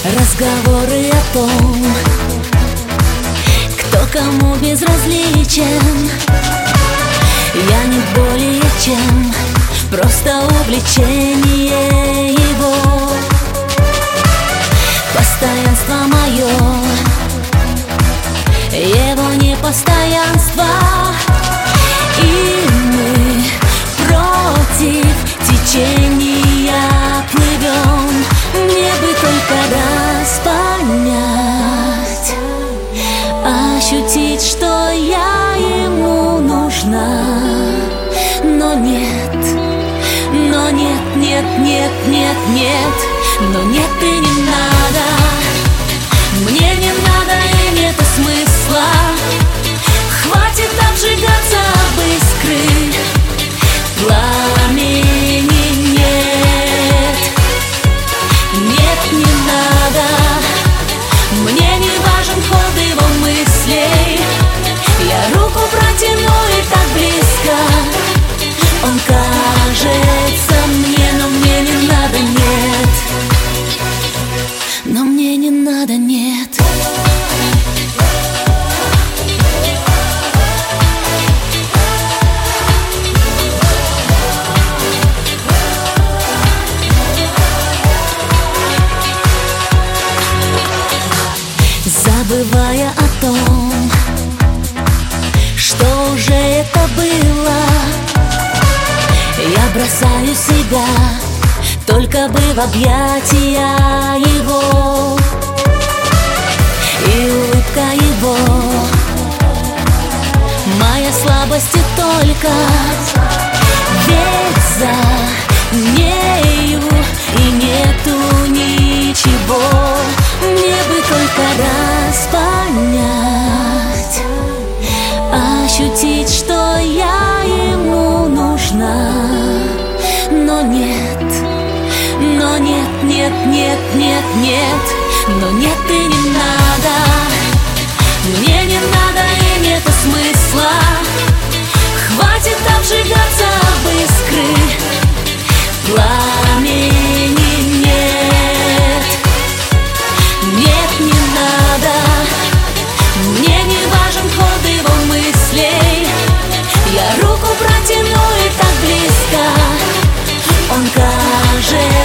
Разговоры о том, кто кому безразличен. Я не более чем просто увлечение его. Постоянство мое, его непостоянство. И мы против течения плывем. Мне бы только раз понять, ощутить, что я ему нужна. Но нет, но нет, нет, нет, нет, нет. Но нет и не надо. Мне не надо и нет смысла. Хватит обжигаться об искры. Пламени нет. Нет, не надо. Мне не важен ход его мыслей. Я руку протяну и так близко. Он кажется мне, но мне не надо, нет. Но мне не надо, нет. Забывая о том, что уже это было, я бросаю себя, только бы в объятия его. И улыбка его моя слабость и только. Ведь за нею и нету ничего. Мне бы только раз понять, ощутить, что я ему нужна. Но нет, но нет, нет, нет, нет, нет. Но нет и не надо. Мне не надо и нет смысла. Хватит обжигаться об искры. Пламени нет. Нет, не надо. Мне не важен ход его мыслей. Я руку протяну и так близко. Он кажется